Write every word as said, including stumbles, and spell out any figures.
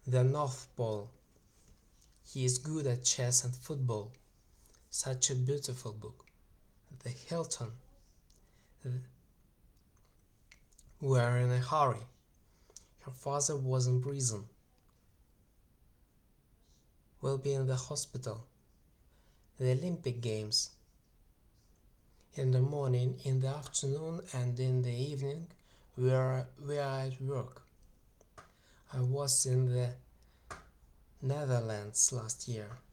The North Pole. He is good at chess and football. Such a beautiful book. The Hilton. We are in a hurry. Her father was in prison. Will be in the hospital. The Olympic Games. In the morning, in the afternoon, and in the evening, we are, we are at work. I was in the Netherlands last year.